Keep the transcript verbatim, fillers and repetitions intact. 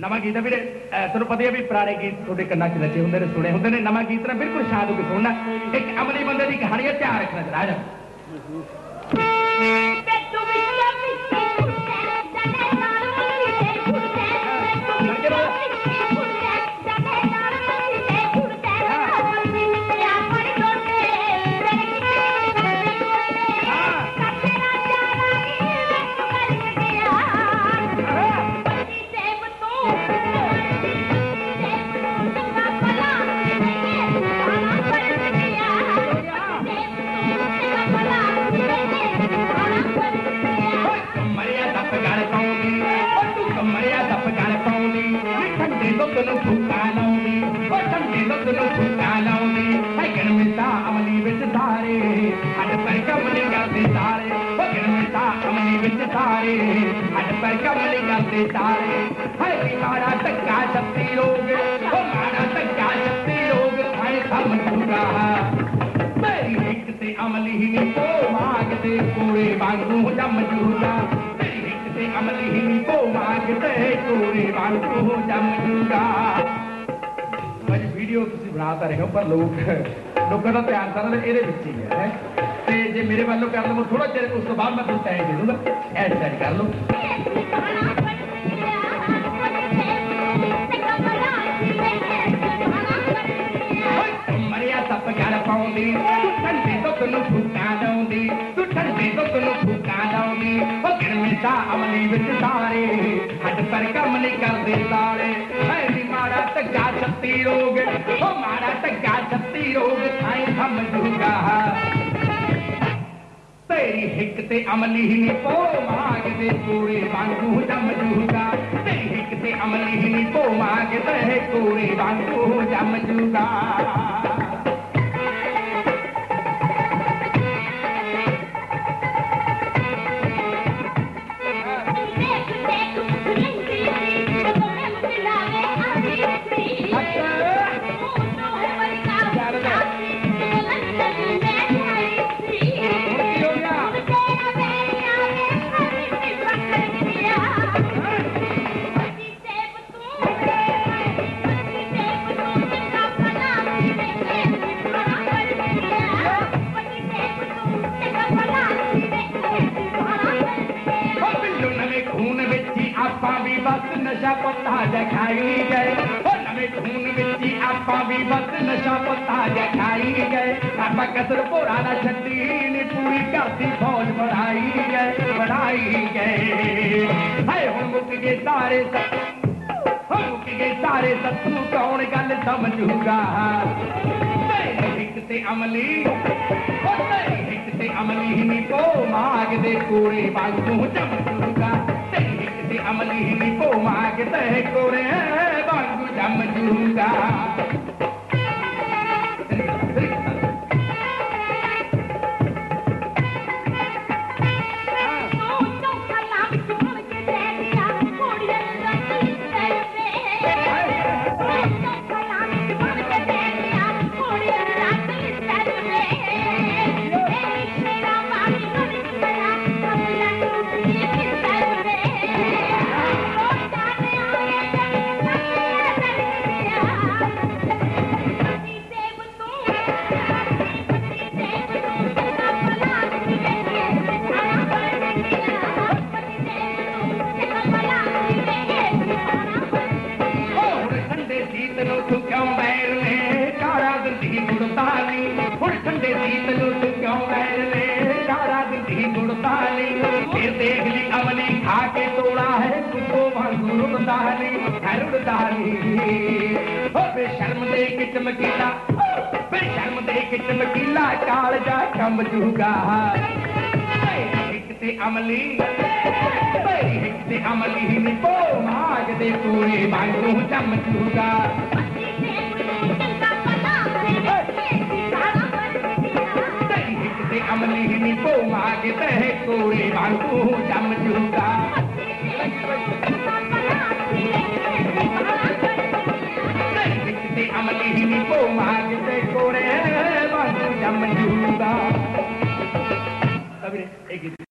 ਨਵਾਂ ਗੀਤ ਹੈ ਵੀਰੇ ਤੁਹਾਨੂੰ ਪਤਾ ਹੈ ਵੀ ਪੁਰਾਣੇ ਗੀਤ ਤੁਹਾਡੇ ਕੰਨਾਂ 'ਚ ਨੱਚੇ ਹੁੰਦੇ ਨੇ ਸੁਣੇ ਹੁੰਦੇ ਨੇ ਨਵਾਂ ਗੀਤ ਨਾ ਬਿਲਕੁਲ ਸ਼ਾਂਤ ਹੋ ਕੇ ਸੁਣਨਾ ਇੱਕ ਅਮਲੀ ਬੰਦੇ ਦੀ ਕਹਾਣੀ ਹੈ ਧਿਆਨ ਰੱਖਣਾ ਜਰਾ ਜਾ ਵੀਡੀਓ ਤੁਸੀਂ ਬਣਾ ਤਾਂ ਰਹੇ ਹੋ ਪਰ ਲੋਕ ਲੋਕਾਂ ਦਾ ਧਿਆਨ ਸਾਰਾ ਇਹਦੇ ਵਿੱਚ ਹੀ ਹੈ ਤੇ ਜੇ ਮੇਰੇ ਵੱਲੋਂ ਕਰ ਲਵਾਂ ਥੋੜਾ ਚਿਰ ਉਸ ਤੋਂ ਬਾਅਦ ਮੈਂ ਤੁਹਾਨੂੰ ਟਾਈਮ ਦੇ ਦੂੰਗਾ ਐਡ ਸੈਟ ਕਰ ਲਓ ਮਰਿਆ ਸੱਪ ਗੱਲ ਪਾਉਂਦੀ ਤੂੰ ਠੰਡੇ ਤੋਂ ਤੈਨੂੰ ਫੁੱਕਾਂ ਲਾਉਂਦੀ ਤੂੰ ਠੰਡੇ ਤੋਂ ਤੈਨੂੰ ਫੁੱਕਾਂ ਲਾਉਂਦੀ ਉਹ ਗਿਰਮੇ ਦਾ ਅਮਲੀ ਵਿੱਚ ਸਾਰੇ ਹੱਡ ਪਰ ਕੰਮ ਨਹੀਂ ਕਰਦੇ ਸਾਰੇ ਹੈ ਨੀ ਮਾੜਾ ਟੱਗਾ ਛੱਤੀ ਰੋਗ ਉਹ ਮਾੜਾ ਟੱਗਾ ਛੱਤੀ ਰੋਗ ਥਾਈ ਸਮਝੂਗਾ ਤੇਰੀ ਹਿੱਕ ਤੇ ਅਮਲੀ ਹੀ ਨੀ ਪੋ ਮਾਗਦੇ ਕੋਰੇ ਵਾਂਗੂ ਜੰਮ ਜੂਗਾ ਤੇਰੀ ਹਿੱਕ ਤੇ ਅਮਲੀ ਹੀ ਨੀ ਪੋ ਮਾਗਦੇ ਕੋਰੇ ਵਾਂਗੂ ਜੰਮ ਜੂਗਾ नशा पत्ता जखाई गए नवे खून बिची आपा भी बस नशा पत्ता जखाई गए आपा कसर पोरा ना छड्डी नी पूरी करती फौज बढ़ाई गए बढ़ाई गए हाय हुण मुक गए सारे हुण मुक गए सारे सत्तू कौन गल समझूगा तेरी हिक ते अमली ओ तेरी हिक ते अमली ही नी पो माग दे कोरे वांगू चमचूगा अमली ही पो मागते कोरे वांगू जम जूगा शर्म दे के चमकीला शर्म दे के चमकीला काल जा कम जूगा हिक ते अमली हिक ते अमली नी पो माग दे कोरे वांगू जम जूगा हिक ते अमली नी पो माग दे कोरे वांगू जम जूगा